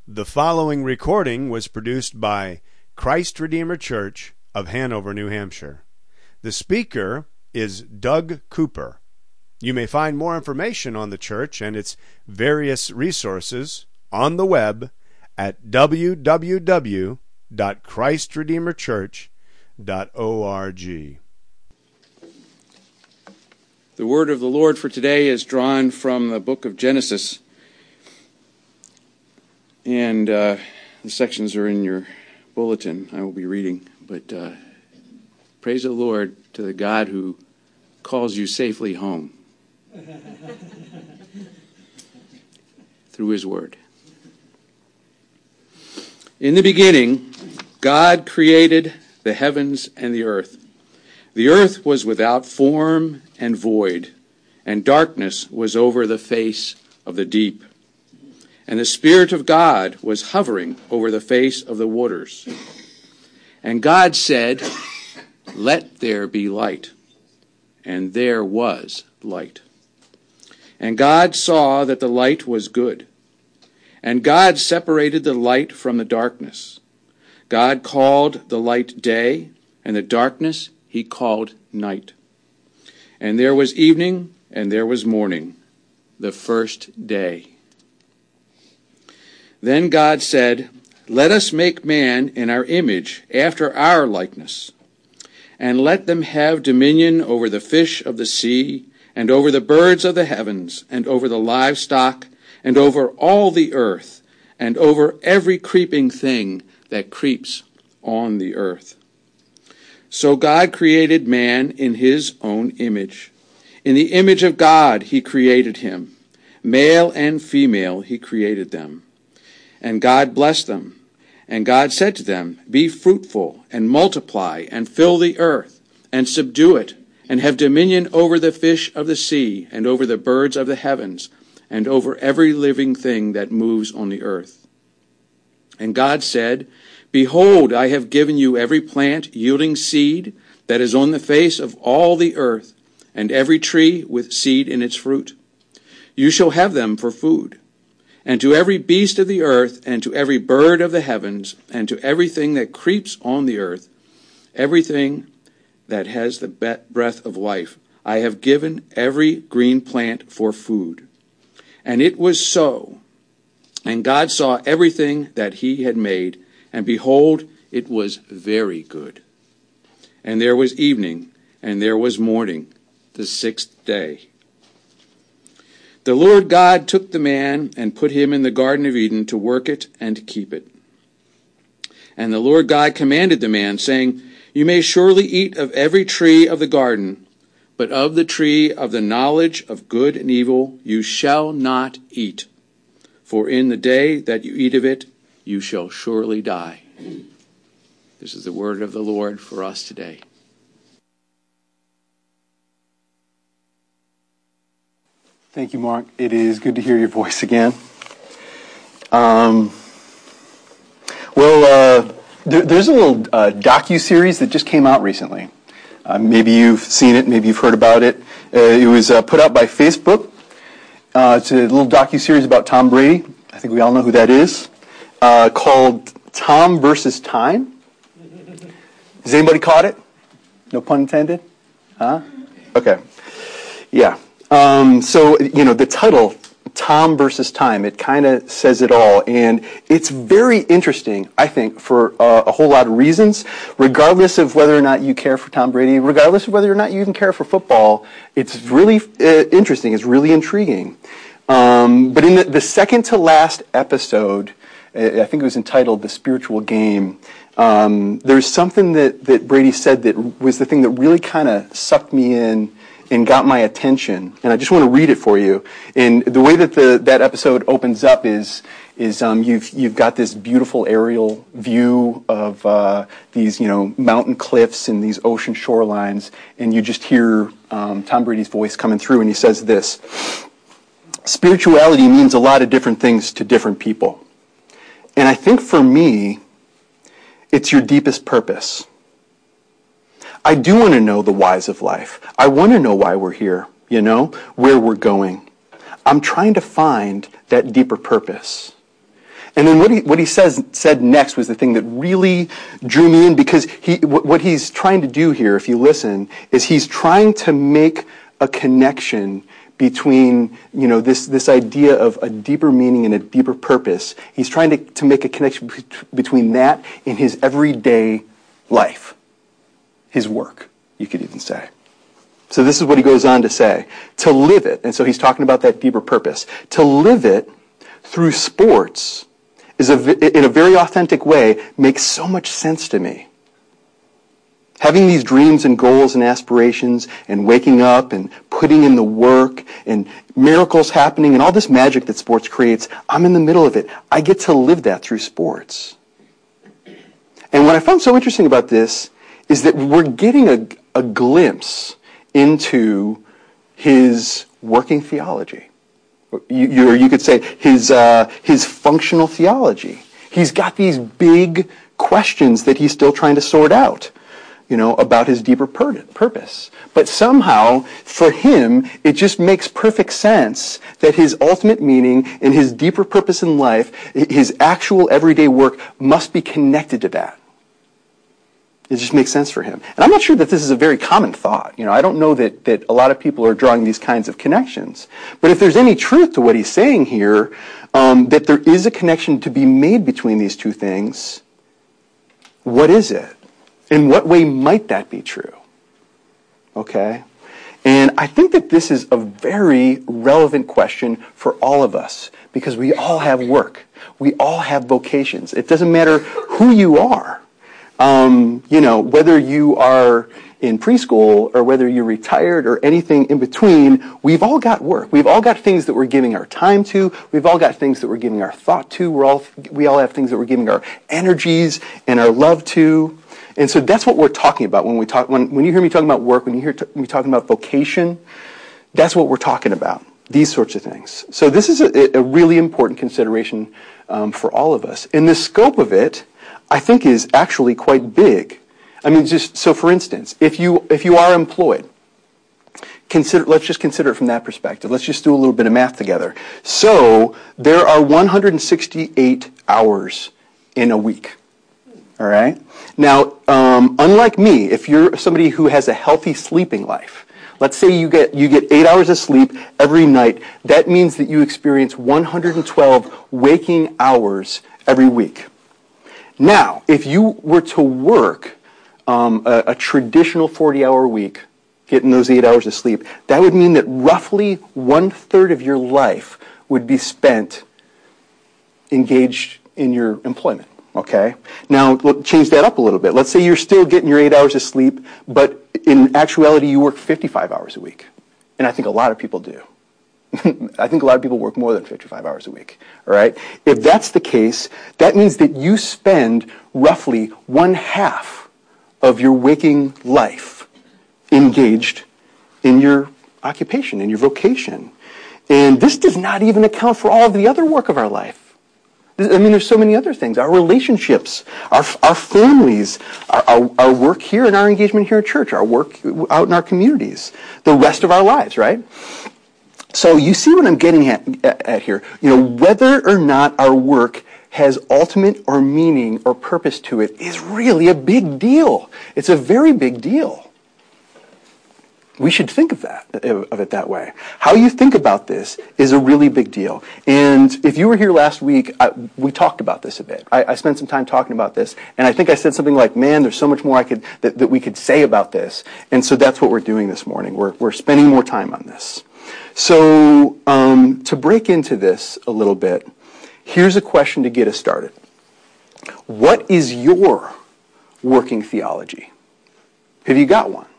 The following recording was produced by Christ Redeemer Church of Hanover, New Hampshire. The speaker is Doug Cooper. You may find more information on the church and its various resources on the web at www.christredeemerchurch.org. The word of the Lord for today is drawn from the book of Genesis. And the sections are in your bulletin. I will be reading. But praise the Lord to the God who calls you safely home through His Word. In the beginning, God created the heavens and the earth. The earth was without form and void, and darkness was over the face of the deep. And the Spirit of God was hovering over the face of the waters. And God said, "Let there be light." And there was light. And God saw that the light was good. And God separated the light from the darkness. God called the light day, and the darkness He called night. And there was evening, and there was morning, the first day. Then God said, "Let us make man in our image, after our likeness, and let them have dominion over the fish of the sea, and over the birds of the heavens, and over the livestock, and over all the earth, and over every creeping thing that creeps on the earth." So God created man in His own image. In the image of God He created him. Male and female He created them. And God blessed them. And God said to them, "Be fruitful, and multiply, and fill the earth, and subdue it, and have dominion over the fish of the sea, and over the birds of the heavens, and over every living thing that moves on the earth." And God said, "Behold, I have given you every plant yielding seed that is on the face of all the earth, and every tree with seed in its fruit. You shall have them for food. And to every beast of the earth, and to every bird of the heavens, and to everything that creeps on the earth, everything that has the breath of life, I have given every green plant for food." And it was so. And God saw everything that He had made, and behold, it was very good. And there was evening, and there was morning, the sixth day. The Lord God took the man and put him in the Garden of Eden to work it and keep it. And the Lord God commanded the man, saying, "You may surely eat of every tree of the garden, but of the tree of the knowledge of good and evil you shall not eat. For in the day that you eat of it, you shall surely die." This is the word of the Lord for us today. Thank you, Mark. It is good to hear your voice again. There's a little docu-series that just came out recently. Maybe you've seen it, maybe you've heard about it. It was put out by Facebook. It's a little docu-series about Tom Brady. I think we all know who that is. Called Tom versus Time. Has anybody caught it? No pun intended? Huh? Okay. Yeah. The title, Tom versus Time, it kind of says it all. And it's very interesting, I think, for a whole lot of reasons. Regardless of whether or not you care for Tom Brady, regardless of whether or not you even care for football, it's really interesting. It's really intriguing. But in the second to last episode, I think it was entitled The Spiritual Game, there's something that Brady said that was the thing that really kind of sucked me in and got my attention, and I just want to read it for you. And the way that that episode opens up is you've got this beautiful aerial view of these mountain cliffs and these ocean shorelines, and you just hear Tom Brady's voice coming through, and he says this: "Spirituality means a lot of different things to different people, and I think for me, it's your deepest purpose. I do want to know the whys of life. I want to know why we're here, where we're going. I'm trying to find that deeper purpose. And then what he said next was the thing that really drew me in, because what he's trying to do here, if you listen, is he's trying to make a connection between, this idea of a deeper meaning and a deeper purpose. He's trying to make a connection between that and his everyday life, his work, you could even say. So this is what he goes on to say. To live it, and so he's talking about that deeper purpose, to live it through sports in a very authentic way makes so much sense to me. Having these dreams and goals and aspirations and waking up and putting in the work and miracles happening and all this magic that sports creates, I'm in the middle of it. I get to live that through sports. And what I found so interesting about this is that we're getting a glimpse into his working theology. You could say his functional theology. He's got these big questions that he's still trying to sort out, about his deeper purpose. But somehow, for him, it just makes perfect sense that his ultimate meaning and his deeper purpose in life, his actual everyday work, must be connected to that. It just makes sense for him. And I'm not sure that this is a very common thought. I don't know that a lot of people are drawing these kinds of connections. But if there's any truth to what he's saying here, that there is a connection to be made between these two things, what is it? In what way might that be true? Okay? And I think that this is a very relevant question for all of us, because we all have work. We all have vocations. It doesn't matter who you are. Whether you are in preschool or whether you're retired or anything in between, we've all got work. We've all got things that we're giving our time to. We've all got things that we're giving our thought to. We all have things that we're giving our energies and our love to. And so that's what we're talking about when you hear me talking about work, when you hear me talking about vocation, that's what we're talking about. These sorts of things. So this is a really important consideration for all of us. And the scope of it, I think, is actually quite big. I mean, for instance, if you are employed, let's just consider it from that perspective. Let's just do a little bit of math together. So there are 168 hours in a week. All right? Now, unlike me, if you're somebody who has a healthy sleeping life, let's say you get 8 hours of sleep every night, that means that you experience 112 waking hours every week. Now, if you were to work a traditional 40-hour week, getting those 8 hours of sleep, that would mean that roughly 1/3 of your life would be spent engaged in your employment. Okay? Now, change that up a little bit. Let's say you're still getting your 8 hours of sleep, but in actuality you work 55 hours a week. And I think a lot of people do. I think a lot of people work more than 55 hours a week. All right? If that's the case, that means that you spend roughly 1/2 of your waking life engaged in your occupation, in your vocation. And this does not even account for all of the other work of our life. I mean, there's so many other things. Our relationships, our families, our work here and our engagement here at church, our work out in our communities, the rest of our lives, right? So you see what I'm getting at here. Whether or not our work has ultimate or meaning or purpose to it is really a big deal. It's a very big deal. We should think of it that way. How you think about this is a really big deal. And if you were here last week, we talked about this a bit. I spent some time talking about this, and I think I said something like, "Man, there's so much more that we could say about this." And so that's what we're doing this morning. We're spending more time on this. So to break into this a little bit, here's a question to get us started. What is your working theology? Have you got one?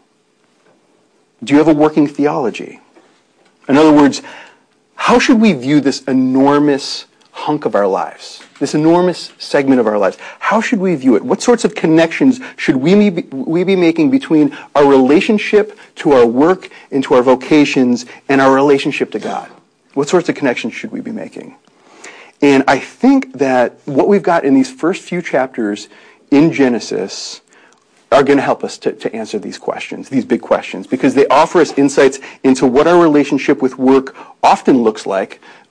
Do you have a working theology? In other words, how should we view this enormous hunk of our lives, this enormous segment of our lives? How should we view it? What sorts of connections should we be making between our relationship to our work and to our vocations and our relationship to God? What sorts of connections should we be making? And I think that what we've got in these first few chapters in Genesis are going to help us to answer these questions, these big questions, because they offer us insights into what our relationship with work often looks like,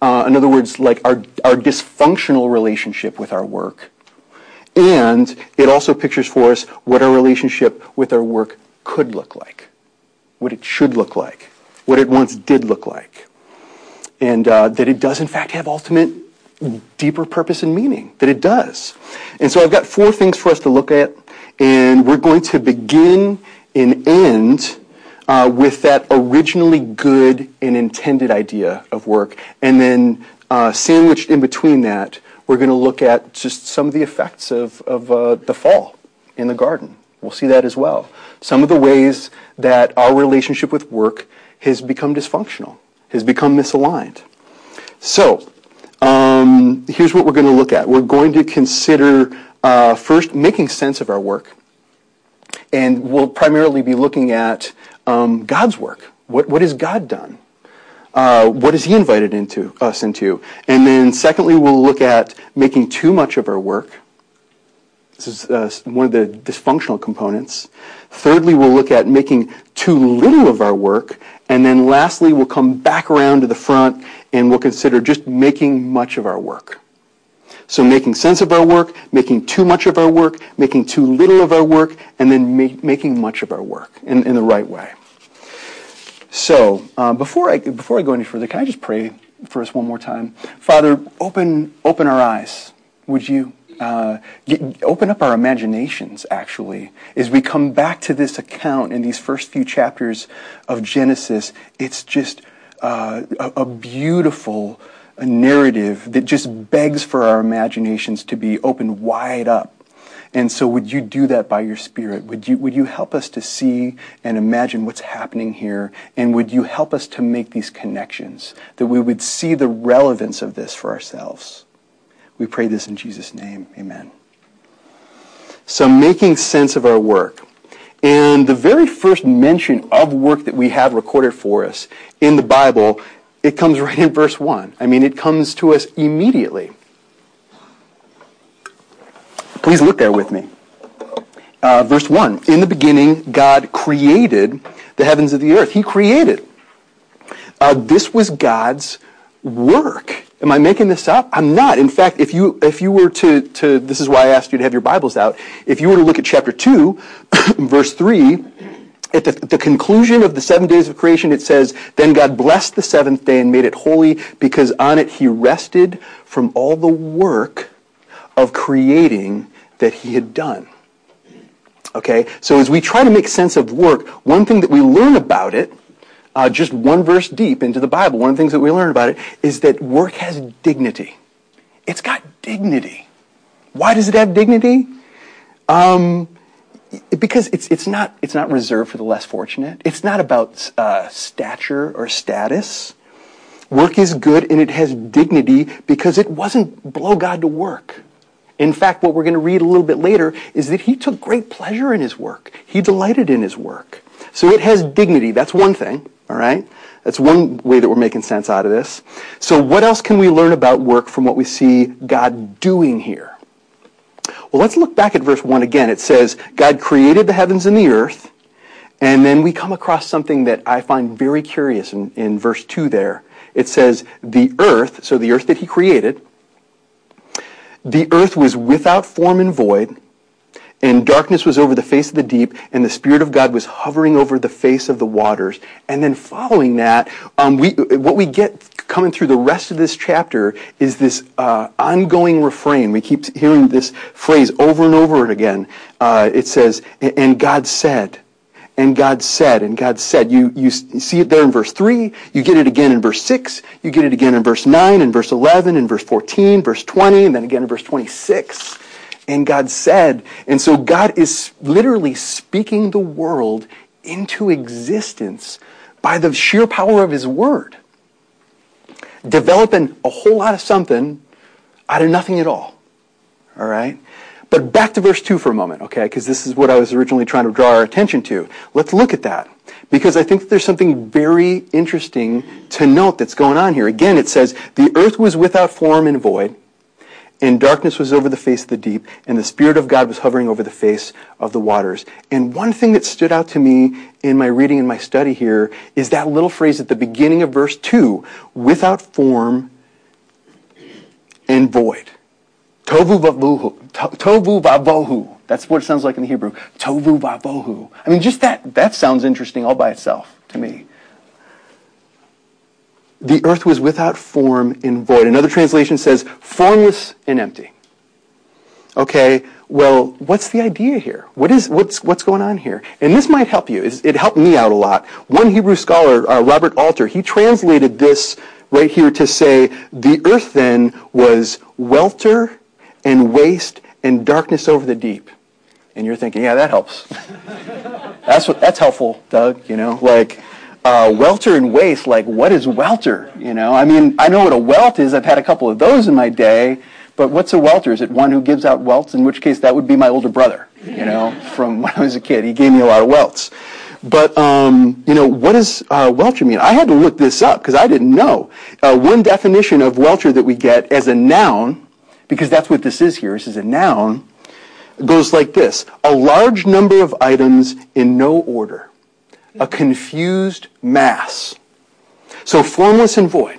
In other words, like our dysfunctional relationship with our work. And it also pictures for us what our relationship with our work could look like, what it should look like, what it once did look like. And that it does, in fact, have ultimate, deeper purpose and meaning, that it does. And so I've got 4 things for us to look at, and we're going to begin and end with that originally good and intended idea of work. And then sandwiched in between that, we're going to look at just some of the effects of the fall in the garden. We'll see that as well. Some of the ways that our relationship with work has become dysfunctional, has become misaligned. So, here's what we're going to look at. We're going to consider first making sense of our work. And we'll primarily be looking at God's work. What has God done? What has He invited us into? And then secondly, we'll look at making too much of our work. This is one of the dysfunctional components. Thirdly, we'll look at making too little of our work. And then lastly, we'll come back around to the front and we'll consider just making much of our work. So making sense of our work, making too much of our work, making too little of our work, and then making much of our work in the right way. So before I go any further, can I just pray for us one more time? Father, open our eyes, would you? Open up our imaginations, actually, as we come back to this account in these first few chapters of Genesis. It's just a beautiful narrative that just begs for our imaginations to be opened wide up. And so would you do that by your Spirit? Would you help us to see and imagine what's happening here? And would you help us to make these connections, that we would see the relevance of this for ourselves? We pray this in Jesus' name. Amen. So making sense of our work. And the very first mention of work that we have recorded for us in the Bible, it comes right in verse 1. I mean, it comes to us immediately. Please look there with me. Verse 1. In the beginning, God created the heavens and the earth. He created. This was God's work. Am I making this up? I'm not. In fact, if you were to this is why I asked you to have your Bibles out. If you were to look at chapter 2, verse 3, at the conclusion of the 7 days of creation, it says, "Then God blessed the seventh day and made it holy, because on it He rested from all the work of creating that He had done." Okay? So as we try to make sense of work, one thing that we learn about it, just one verse deep into the Bible, one of the things that we learn about it is that work has dignity. It's got dignity. Why does it have dignity? Because it's not reserved for the less fortunate. It's not about stature or status. Work is good and it has dignity because it wasn't below God to work. In fact, what we're going to read a little bit later is that He took great pleasure in His work. He delighted in His work. So it has dignity. That's one thing, all right? That's one way that we're making sense out of this. So what else can we learn about work from what we see God doing here? Well, let's look back at verse 1 again. It says, God created the heavens and the earth, and then we come across something that I find very curious in verse 2 there. It says, the earth, so the earth that He created, the earth was without form and void, and darkness was over the face of the deep, and the Spirit of God was hovering over the face of the waters. And then following that, what we get coming through the rest of this chapter is this ongoing refrain. We keep hearing this phrase over and over again. It says, and God said, and God said, and God said. You see it there in verse 3. You get it again in verse 6. You get it again in verse 9, in verse 11, in verse 14, verse 20, and then again in verse 26. And God said. And so God is literally speaking the world into existence by the sheer power of His word. Developing a whole lot of something out of nothing at all. All right? But back to verse 2 for a moment, okay? Because this is what I was originally trying to draw our attention to. Let's look at that. Because I think that there's something very interesting to note that's going on here. Again, it says, the earth was without form and void, and darkness was over the face of the deep, and the Spirit of God was hovering over the face of the waters. And one thing that stood out to me in my reading and my study here is that little phrase at the beginning of verse 2, without form and void. Tovu vavohu. Tovu vavohu. That's what it sounds like in the Hebrew. Tovu vavohu. I mean, just that sounds interesting all by itself to me. The earth was without form and void. Another translation says formless and empty. Okay, well, what's the idea here? What's going on here? And this might help you. It helped me out a lot. One Hebrew scholar, Robert Alter, he translated this right here to say, the earth then was welter and waste and darkness over the deep. And you're thinking, yeah, that helps. That's helpful, Doug, like welter and waste, like what is welter? I mean, I know what a welt is. I've had a couple of those in my day. But what's a welter? Is it one who gives out welts? In which case, that would be my older brother, from when I was a kid. He gave me a lot of welts. But, what does welter mean? I had to look this up because I didn't know. One definition of welter that we get as a noun, because that's what this is here, this is a noun, goes like this. A large number of items in no order. A confused mass. So formless and void.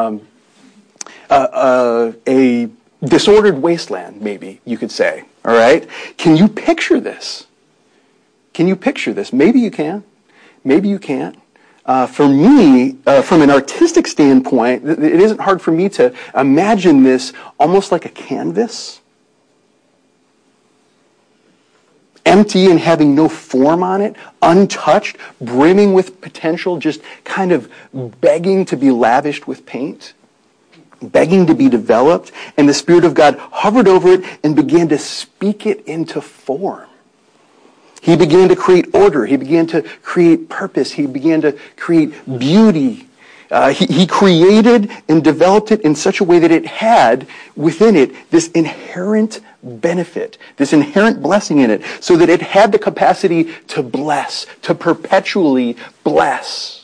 A disordered wasteland, maybe you could say. All right? Can you picture this? Maybe you can. Maybe you can't. For me, from an artistic standpoint, it isn't hard for me to imagine this almost like a canvas. Empty and having no form on it, untouched, brimming with potential, just kind of begging to be lavished with paint. Begging to be developed, and the Spirit of God hovered over it and began to speak it into form. He began to create order. He began to create purpose. He began to create beauty. He created and developed it in such a way that it had within it this inherent benefit, this inherent blessing in it, so that it had the capacity to bless, to perpetually bless.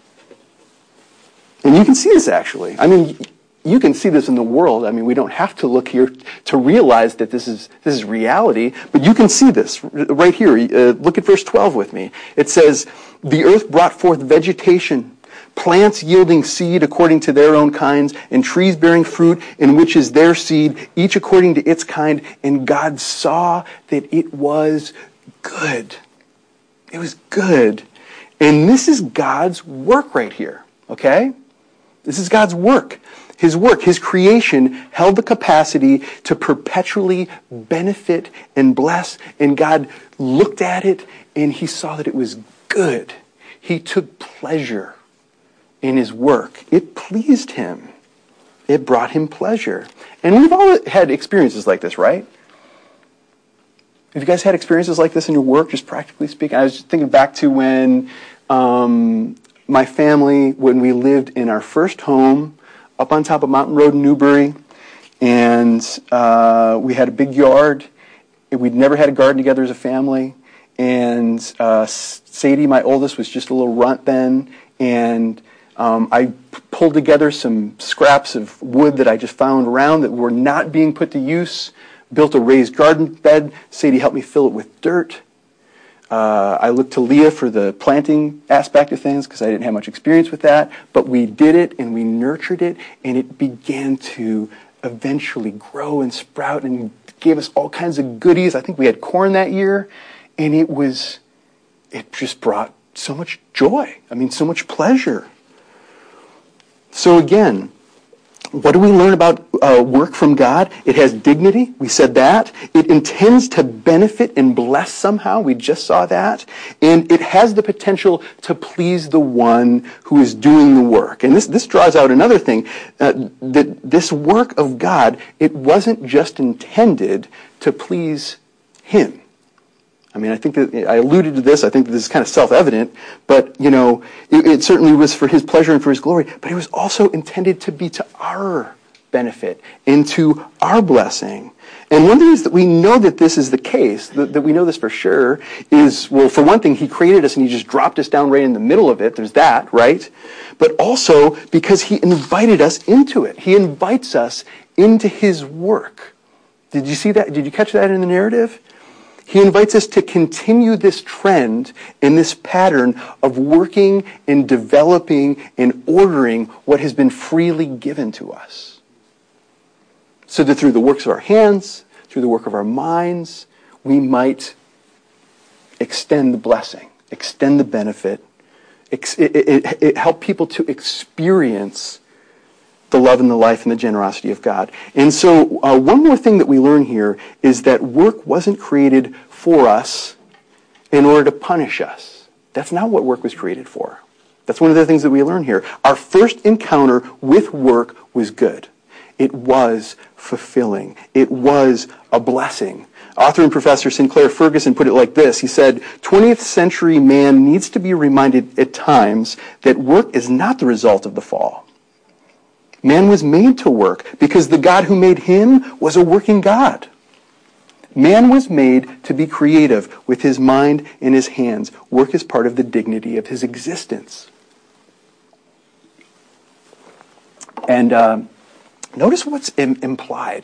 And you can see this actually. I mean, you can see this in the world. I mean, we don't have to look here to realize that this is reality, but you can see this right here. Look at verse 12 with me. It says, the earth brought forth vegetation, plants yielding seed according to their own kinds, and trees bearing fruit in which is their seed, each according to its kind. And God saw that it was good. It was good. And this is God's work right here, okay? This is God's work. His work, his creation, held the capacity to perpetually benefit and bless. And God looked at it and he saw that it was good. He took pleasure in his work. It pleased him. It brought him pleasure. And we've all had experiences like this, right? Have you guys had experiences like this in your work, just practically speaking? I was just thinking back to when my family, when we lived in our first home, up on top of Mountain Road in Newbury, and we had a big yard. We'd never had a garden together as a family, and Sadie, my oldest, was just a little runt then, and I pulled together some scraps of wood that I just found around that were not being put to use, built a raised garden bed. Sadie helped me fill it with dirt. I looked to Leah for the planting aspect of things because I didn't have much experience with that. But we did it and we nurtured it, and it began to eventually grow and sprout and gave us all kinds of goodies. I think we had corn that year, and it just brought so much joy. I mean, so much pleasure. So again, what do we learn about work from God? It has dignity. We said that. It intends to benefit and bless somehow. We just saw that. And it has the potential to please the one who is doing the work. And this draws out another thing, that this work of God, it wasn't just intended to please him. I mean, I think that I alluded to this. I think that this is kind of self-evident, but, it certainly was for his pleasure and for his glory, but it was also intended to be to our benefit and to our blessing. And one of the reasons that we know that this is the case, that we know this for sure, is, well, for one thing, he created us and he just dropped us down right in the middle of it. There's that, right? But also because he invited us into it. He invites us into his work. Did you see that? Did you catch that in the narrative? He invites us to continue this trend and this pattern of working and developing and ordering what has been freely given to us. so that through the works of our hands, through the work of our minds, we might extend the blessing, extend the benefit, it helped people to experience the love and the life and the generosity of God. And so one more thing that we learn here is that work wasn't created for us in order to punish us. That's not what work was created for. That's one of the things that we learn here. Our first encounter with work was good. It was fulfilling. It was a blessing. Author and professor Sinclair Ferguson put it like this. He said, 20th century man needs to be reminded at times that work is not the result of the fall. Man was made to work because the God who made him was a working God. Man was made to be creative with his mind and his hands. Work is part of the dignity of his existence. And notice what's implied.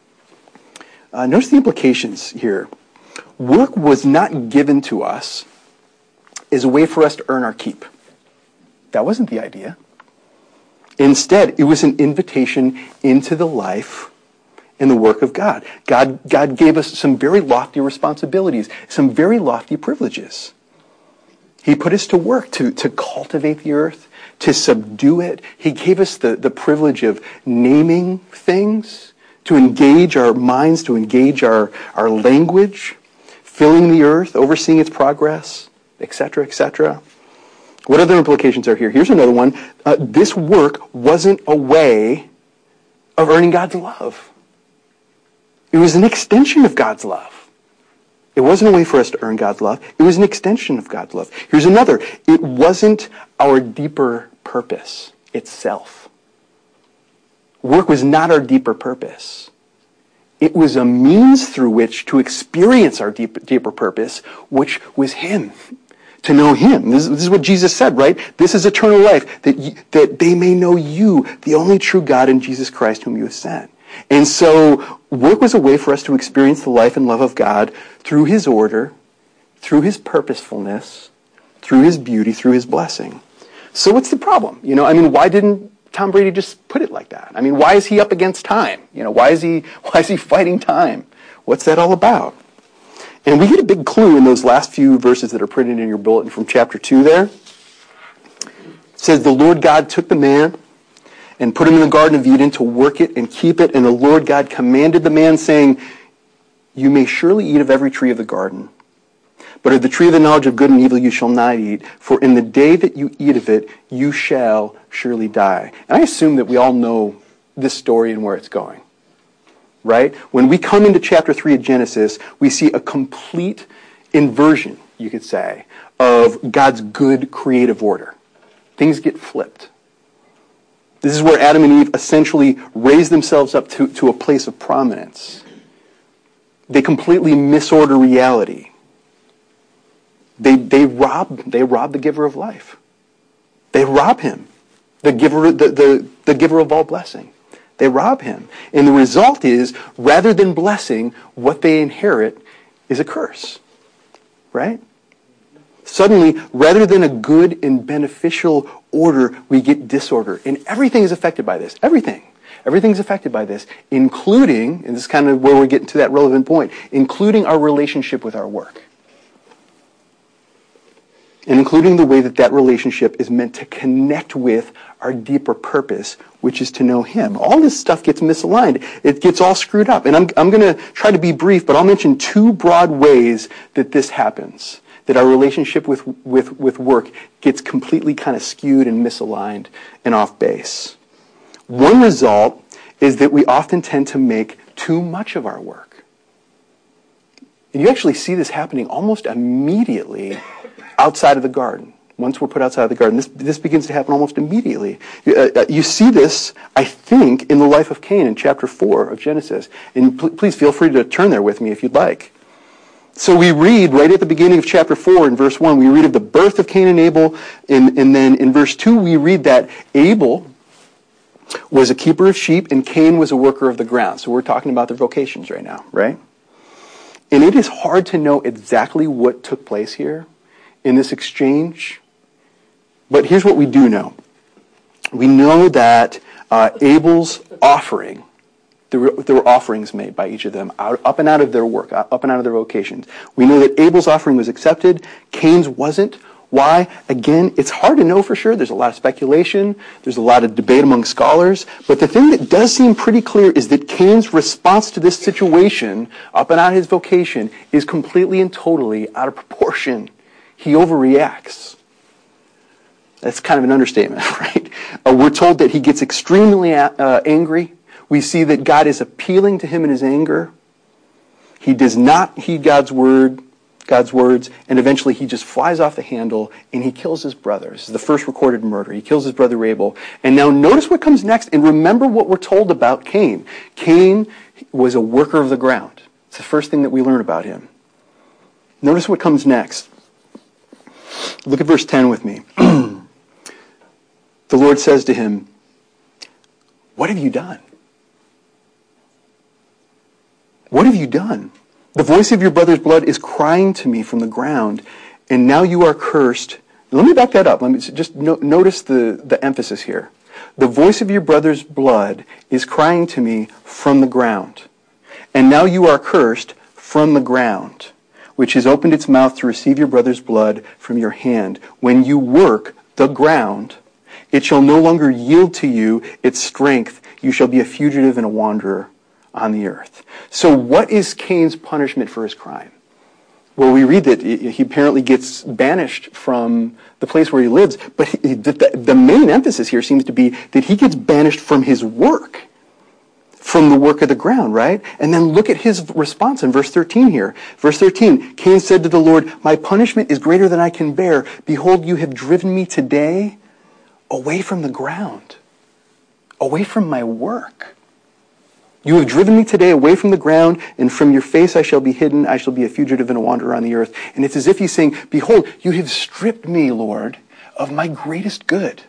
Notice the implications here. Work was not given to us as a way for us to earn our keep. That wasn't the idea. Instead, it was an invitation into the life and the work of God. God gave us some very lofty responsibilities, some very lofty privileges. He put us to work to cultivate the earth, to subdue it. He gave us the privilege of naming things, to engage our minds, to engage our language, filling the earth, overseeing its progress, etc., etc. What other implications are here? Here's another one. This work wasn't a way of earning God's love. It was an extension of God's love. It wasn't a way for us to earn God's love. It was an extension of God's love. Here's another. It wasn't our deeper purpose itself. Work was not our deeper purpose. It was a means through which to experience our deeper purpose, which was Him. To know Him. This is what Jesus said, right? This is eternal life, that they may know you, the only true God, and Jesus Christ whom you have sent. And so work was a way for us to experience the life and love of God through His order, through His purposefulness, through His beauty, through His blessing. So what's the problem? Why didn't Tom Brady just put it like that? Why is he up against time? Why is he fighting time? What's that all about? And we get a big clue in those last few verses that are printed in your bulletin from chapter 2 there. It says, the Lord God took the man and put him in the Garden of Eden to work it and keep it. And the Lord God commanded the man, saying, you may surely eat of every tree of the garden, but of the tree of the knowledge of good and evil you shall not eat, for in the day that you eat of it, you shall surely die. And I assume that we all know this story and where it's going. Right? When we come into chapter 3 of Genesis, we see a complete inversion, you could say, of God's good creative order. Things get flipped. This is where Adam and Eve essentially raise themselves up to a place of prominence. They completely misorder reality. They rob the giver of life. They rob him, the giver of all blessing. They rob him. And the result is, rather than blessing, what they inherit is a curse. Right? Suddenly, rather than a good and beneficial order, we get disorder. And everything is affected by this. Everything. Everything's affected by this, including, and this is kind of where we're getting to that relevant point, including our relationship with our work. And including the way that relationship is meant to connect with our deeper purpose, which is to know Him. All this stuff gets misaligned. It gets all screwed up. And I'm going to try to be brief, but I'll mention two broad ways that this happens, that our relationship with work gets completely kind of skewed and misaligned and off base. One result is that we often tend to make too much of our work. And you actually see this happening almost immediately outside of the garden. Once we're put outside of the garden, this begins to happen almost immediately. You see this, I think, in the life of Cain in chapter 4 of Genesis. And please feel free to turn there with me if you'd like. So we read right at the beginning of chapter 4 in verse 1, we read of the birth of Cain and Abel. And then in verse 2, we read that Abel was a keeper of sheep and Cain was a worker of the ground. So we're talking about their vocations right now, right? And it is hard to know exactly what took place here in this exchange. But here's what we do know. We know that Abel's offering There were offerings made by each of them, up and out of their work, up and out of their vocations. We know that Abel's offering was accepted, Cain's wasn't. Why? Again, it's hard to know for sure. There's a lot of speculation. There's a lot of debate among scholars. But the thing that does seem pretty clear is that Cain's response to this situation, up and out of his vocation, is completely and totally out of proportion. He overreacts. That's kind of an understatement, right? We're told that he gets extremely angry. We see that God is appealing to him in his anger. He does not heed God's words, and eventually he just flies off the handle and he kills his brother. This is the first recorded murder. He kills his brother Abel. And now notice what comes next, and remember what we're told about Cain. Cain was a worker of the ground. It's the first thing that we learn about him. Notice what comes next. Look at verse 10 with me. The Lord says to him, "What have you done? What have you done? The voice of your brother's blood is crying to me from the ground, and now you are cursed." Let me back that up. Let me just notice the emphasis here. The voice of your brother's blood is crying to me from the ground, and now you are cursed from the ground, which has opened its mouth to receive your brother's blood from your hand. When you work the ground, it shall no longer yield to you its strength. You shall be a fugitive and a wanderer on the earth. So what is Cain's punishment for his crime? Well, we read that he apparently gets banished from the place where he lives, but the main emphasis here seems to be that he gets banished from his work, from the work of the ground, right? And then look at his response in verse 13 here. Verse 13, Cain said to the Lord, "My punishment is greater than I can bear. Behold, you have driven me today away from the ground, away from my work. You have driven me today away from the ground, and from your face I shall be hidden. I shall be a fugitive and a wanderer on the earth." And it's as if he's saying, behold, you have stripped me, Lord, of my greatest good,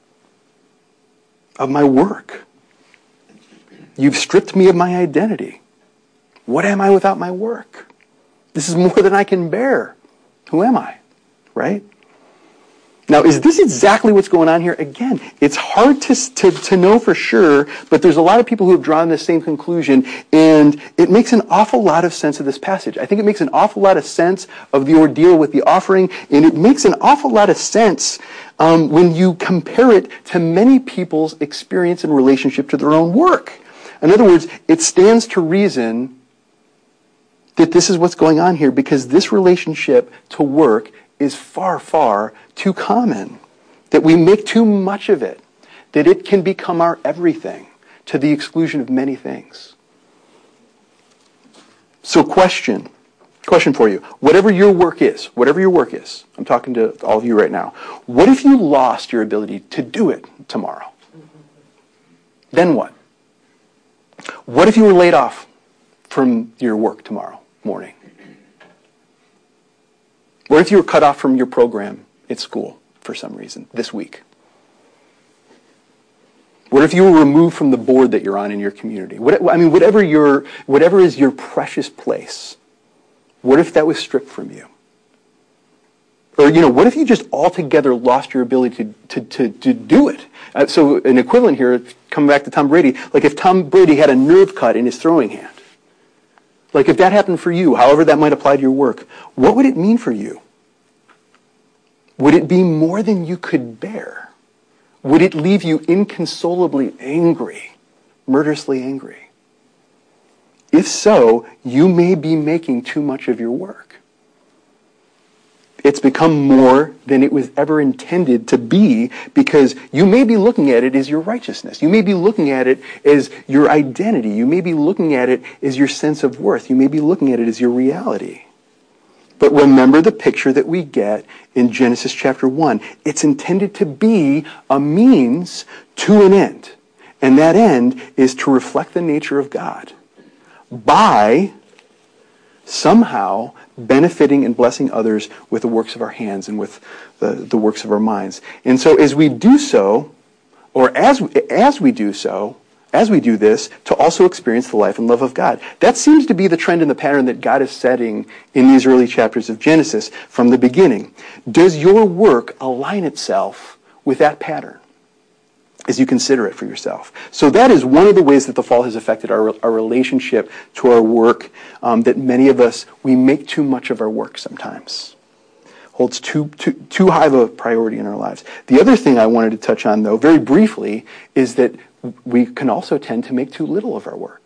of my work. You've stripped me of my identity. What am I without my work? This is more than I can bear. Who am I? Right? Now, is this exactly what's going on here? Again, it's hard to know for sure, but there's a lot of people who have drawn the same conclusion, and it makes an awful lot of sense of this passage. I think it makes an awful lot of sense of the ordeal with the offering, and it makes an awful lot of sense when you compare it to many people's experience in relationship to their own work. In other words, it stands to reason that this is what's going on here, because this relationship to work is far, far too common, that we make too much of it, that it can become our everything to the exclusion of many things. So question for you. Whatever your work is, I'm talking to all of you right now, what if you lost your ability to do it tomorrow? Then what? What if you were laid off from your work tomorrow morning? What if you were cut off from your program at school for some reason this week? What if you were removed from the board that you're on in your community? Whatever is your precious place, what if that was stripped from you? Or, what if you just altogether lost your ability to do it? So an equivalent here, coming back to Tom Brady, like if Tom Brady had a nerve cut in his throwing hand, like if that happened for you, however that might apply to your work, what would it mean for you? Would it be more than you could bear? Would it leave you inconsolably angry, murderously angry? If so, you may be making too much of your work. It's become more than it was ever intended to be, because you may be looking at it as your righteousness. You may be looking at it as your identity. You may be looking at it as your sense of worth. You may be looking at it as your reality. But remember the picture that we get in Genesis chapter 1. It's intended to be a means to an end. And that end is to reflect the nature of God by somehow benefiting and blessing others with the works of our hands and with the works of our minds. And so as we do so, or as we do this, to also experience the life and love of God. That seems to be the trend and the pattern that God is setting in these early chapters of Genesis from the beginning. Does your work align itself with that pattern? as you consider it for yourself. So that is one of the ways that the fall has affected our relationship to our work, that many of us, we make too much of our work sometimes. Holds too high of a priority in our lives. The other thing I wanted to touch on, though, very briefly, is that we can also tend to make too little of our work.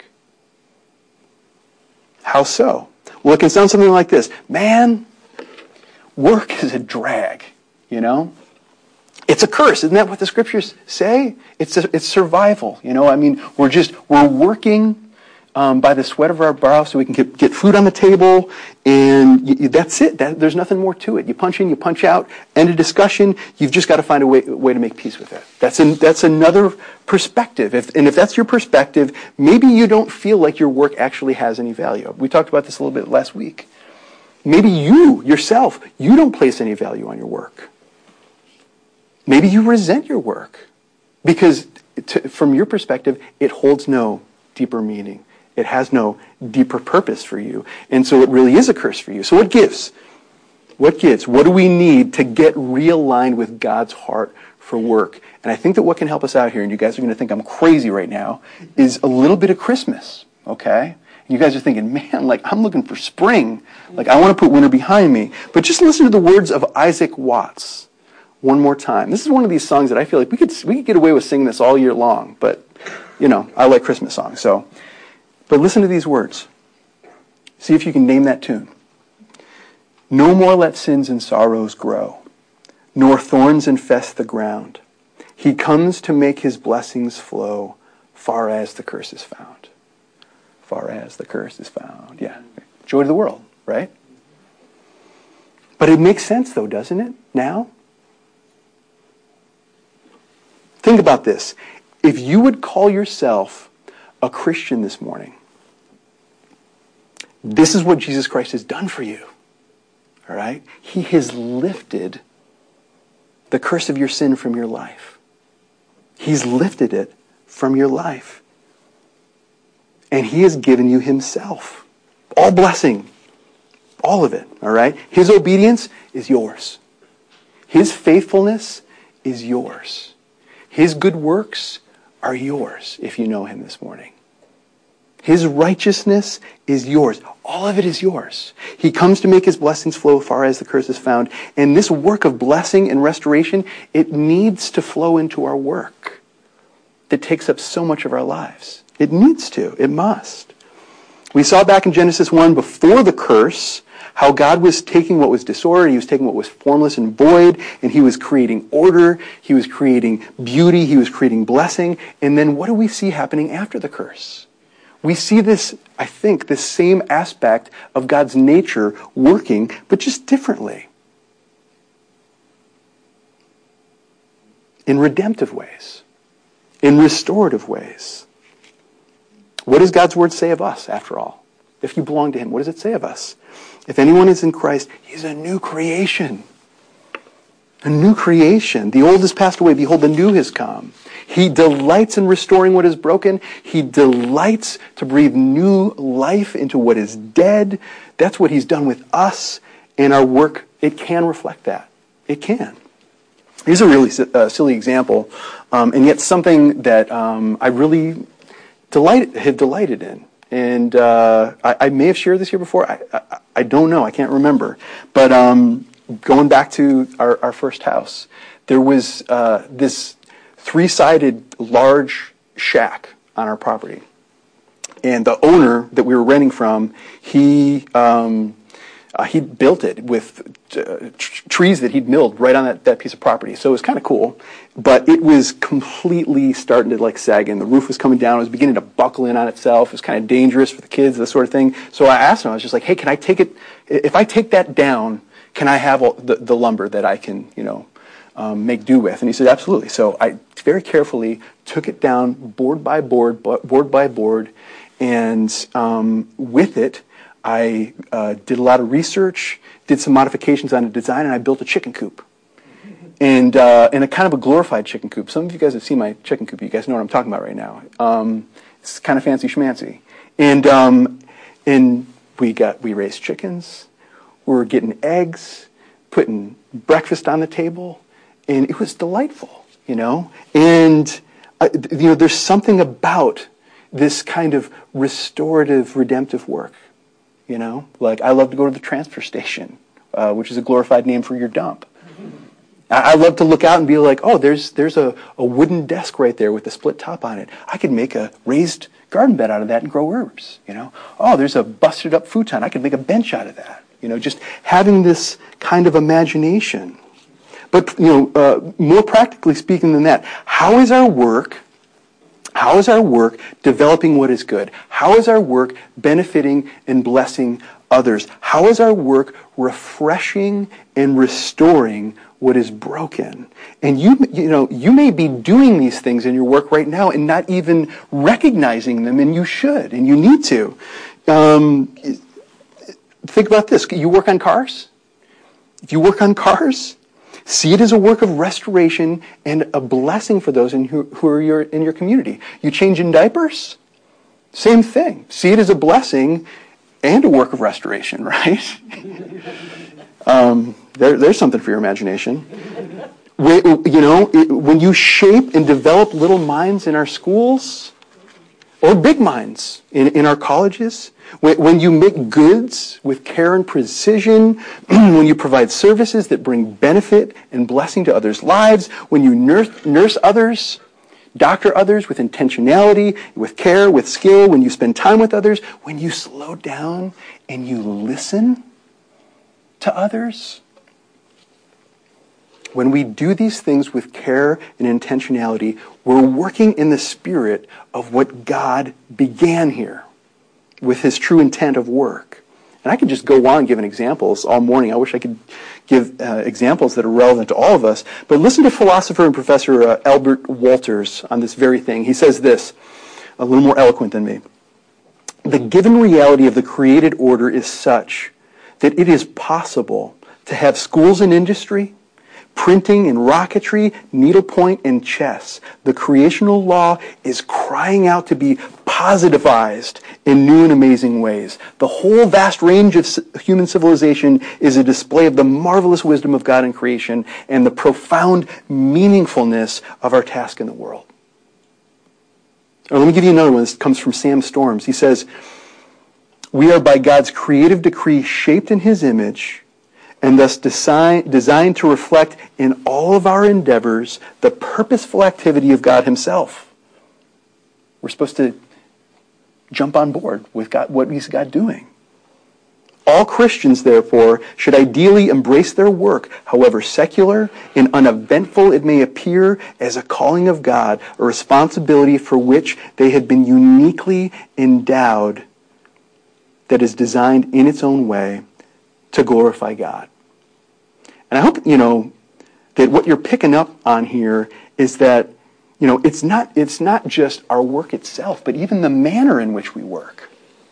How so? Well, it can sound something like this. Man, work is a drag, you know? It's a curse. Isn't that what the scriptures say? It's survival, you know? I mean, we're working by the sweat of our brow so we can get food on the table, and that's it. There's nothing more to it. You punch in, you punch out, end of discussion. You've just got to find a way to make peace with it. That's another perspective. If that's your perspective, maybe you don't feel like your work actually has any value. We talked about this a little bit last week. Maybe you, yourself, you don't place any value on your work. Maybe you resent your work because from your perspective, it holds no deeper meaning. It has no deeper purpose for you. And so it really is a curse for you. So what gives? What gives? What do we need to get realigned with God's heart for work? And I think that what can help us out here, and you guys are going to think I'm crazy right now, is a little bit of Christmas, okay? You guys are thinking, man, like I'm looking for spring. Like I want to put winter behind me. But just listen to the words of Isaac Watts one more time. This is one of these songs that I feel like we could get away with singing this all year long. But, you know, I like Christmas songs, so... But listen to these words. See if you can name that tune. No more let sins and sorrows grow, nor thorns infest the ground. He comes to make his blessings flow, far as the curse is found. Far as the curse is found. Yeah. Joy to the world, right? But it makes sense though, doesn't it, now? Think about this. If you would call yourself a Christian this morning, this is what Jesus Christ has done for you. All right? He has lifted the curse of your sin from your life. He's lifted it from your life. And he has given you himself. All blessing. All of it. All right? His obedience is yours. His faithfulness is yours. His good works are yours if you know him this morning. His righteousness is yours. All of it is yours. He comes to make his blessings flow far as the curse is found. And this work of blessing and restoration, it needs to flow into our work that takes up so much of our lives. It needs to. It must. We saw back in Genesis 1, before the curse, how God was taking what was disorder, he was taking what was formless and void, and he was creating order, he was creating beauty, he was creating blessing. And then what do we see happening after the curse? We see this, I think, this same aspect of God's nature working, but just differently. In redemptive ways. In restorative ways. What does God's word say of us, after all? If you belong to him, what does it say of us? If anyone is in Christ, he's a new creation. A new creation. The old has passed away. Behold, the new has come. He delights in restoring what is broken. He delights to breathe new life into what is dead. That's what he's done with us. And our work, it can reflect that. It can. Here's a really silly example, and yet something that I really have delighted in. And I may have shared this here before. I don't know. I can't remember. But going back to our first house, there was this three-sided large shack on our property. And the owner that we were renting from, he built it with trees that he'd milled right on that piece of property. So it was kind of cool. But it was completely starting to like sag in. The roof was coming down. It was beginning to buckle in on itself. It was kind of dangerous for the kids, that sort of thing. So I asked him, I was just like, hey, can I take it? If I take that down, can I have all the lumber that I can, make do with? And he said, absolutely. So I very carefully took it down board by board, and with it, I did a lot of research, did some modifications on the design, and I built a chicken coop. And a kind of a glorified chicken coop. Some of you guys have seen my chicken coop. You guys know what I'm talking about right now. It's kind of fancy schmancy. And we raised chickens. We were getting eggs, putting breakfast on the table, and it was delightful, And there's something about this kind of restorative, redemptive work. Like I love to go to the transfer station, which is a glorified name for your dump. I love to look out and be like, oh, there's a wooden desk right there with a split top on it. I could make a raised garden bed out of that and grow herbs. Oh, there's a busted up futon. I could make a bench out of that. Just having this kind of imagination. But more practically speaking than that, how is our work developing what is good? How is our work benefiting and blessing others? How is our work refreshing and restoring what is broken? And you may be doing these things in your work right now and not even recognizing them, and you should, and you need to. Think about this. You work on cars? If you work on cars, see it as a work of restoration and a blessing for those who are in your community. You changing diapers? Same thing. See it as a blessing and a work of restoration, right? There's something for your imagination. When you shape and develop little minds in our schools, or big minds in our colleges, when you make goods with care and precision, when you provide services that bring benefit and blessing to others' lives, when you nurse others, doctor others with intentionality, with care, with skill, when you spend time with others, when you slow down and you listen to others, when we do these things with care and intentionality, we're working in the spirit of what God began here with his true intent of work. And I could just go on giving examples all morning. I wish I could give examples that are relevant to all of us. But listen to philosopher and professor Albert Walters on this very thing. He says this, a little more eloquent than me. The given reality of the created order is such that it is possible to have schools and industry, printing and rocketry, needlepoint and chess. The creational law is crying out to be positivized in new and amazing ways. The whole vast range of human civilization is a display of the marvelous wisdom of God in creation and the profound meaningfulness of our task in the world. Or let me give you another one. This comes from Sam Storms. He says, we are by God's creative decree shaped in his image and thus designed to reflect in all of our endeavors the purposeful activity of God himself. We're supposed to jump on board with God, what is God doing. All Christians, therefore, should ideally embrace their work, however secular and uneventful it may appear, as a calling of God, a responsibility for which they have been uniquely endowed, that is designed in its own way to glorify God. And I hope, that what you're picking up on here is that, it's not just our work itself, but even the manner in which we work.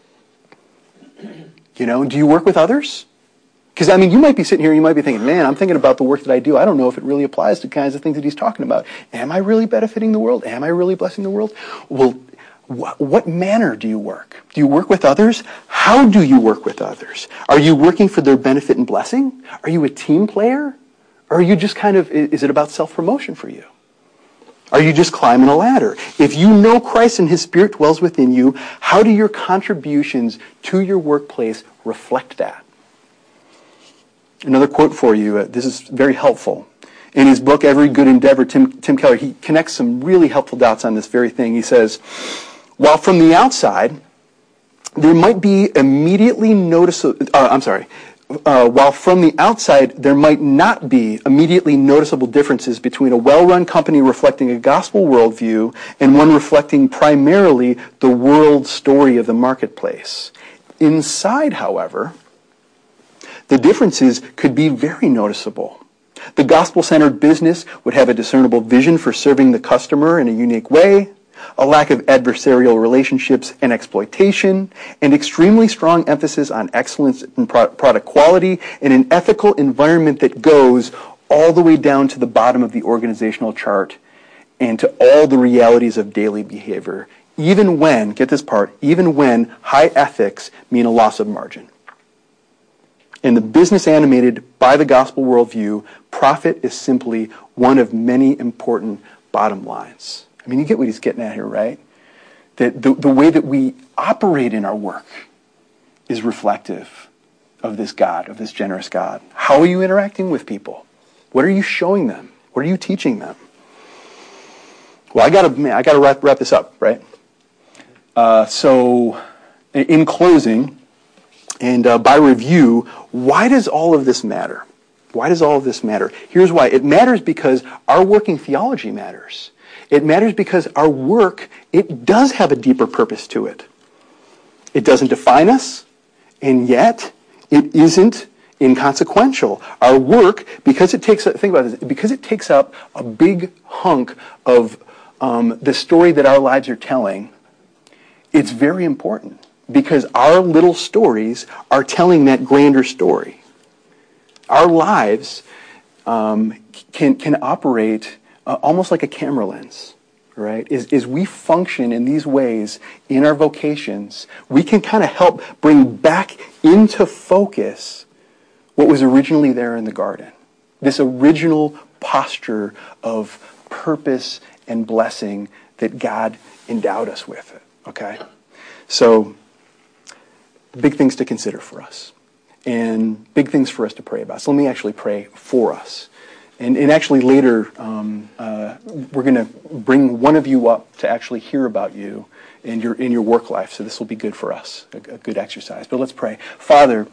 Do you work with others? Because, you might be sitting here and you might be thinking, man, I'm thinking about the work that I do. I don't know if it really applies to kinds of things that he's talking about. Am I really benefiting the world? Am I really blessing the world? Well, what manner do you work? Do you work with others? How do you work with others? Are you working for their benefit and blessing? Are you a team player? Or are you just is it about self-promotion for you? Are you just climbing a ladder? If you know Christ and his Spirit dwells within you, how do your contributions to your workplace reflect that? Another quote for you. This is very helpful. In his book, Every Good Endeavor, Tim Keller, he connects some really helpful dots on this very thing. He says, while from the outside, there might be while from the outside, there might not be immediately noticeable differences between a well-run company reflecting a gospel worldview and one reflecting primarily the world story of the marketplace. Inside, however, the differences could be very noticeable. The gospel-centered business would have a discernible vision for serving the customer in a unique way, a lack of adversarial relationships and exploitation, an extremely strong emphasis on excellence in product quality, and an ethical environment that goes all the way down to the bottom of the organizational chart and to all the realities of daily behavior, even when, get this part, even when high ethics mean a loss of margin. In the business animated by the gospel worldview, profit is simply one of many important bottom lines. I mean, you get what he's getting at here, right? That the way that we operate in our work is reflective of this God, of this generous God. How are you interacting with people? What are you showing them? What are you teaching them? Well, I gotta wrap this up, right? So, in closing, and by review, why does all of this matter? Why does all of this matter? Here's why. It matters because our working theology matters. It matters because our work, it does have a deeper purpose to it. It doesn't define us, and yet it isn't inconsequential. Our work, because it takes up a big hunk of the story that our lives are telling, it's very important because our little stories are telling that grander story. Our lives can operate almost like a camera lens, right? As we function in these ways in our vocations, we can kind of help bring back into focus what was originally there in the garden. This original posture of purpose and blessing that God endowed us with, okay? So, big things to consider for us. And big things for us to pray about. So let me actually pray for us. And actually later, we're going to bring one of you up to actually hear about you in your work life. So this will be good for us, a good exercise. But let's pray. Father,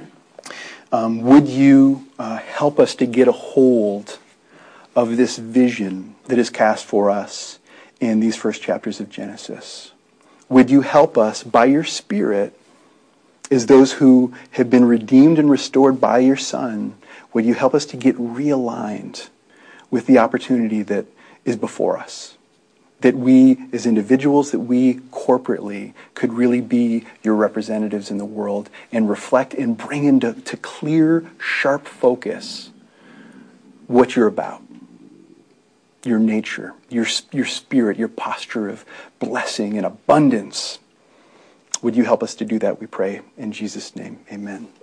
would you help us to get a hold of this vision that is cast for us in these first chapters of Genesis? Would you help us by your Spirit, as those who have been redeemed and restored by your Son, would you help us to get realigned with the opportunity that is before us? That we, as individuals, that we corporately could really be your representatives in the world and reflect and bring into clear, sharp focus what you're about. Your nature, your spirit, your posture of blessing and abundance. Would you help us to do that, we pray. In Jesus' name, amen.